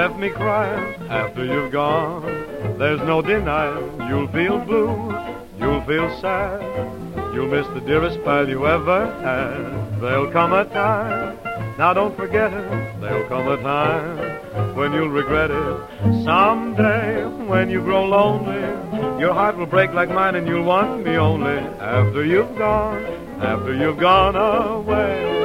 left me crying after you've gone. There's no denying you'll feel blue, you'll feel sad. You'll miss the dearest pal you ever had. There'll come a time, now don't forget it, there'll come a time when you'll regret it. Someday when you grow lonely, your heart will break like mine and you'll want me only after you've gone away.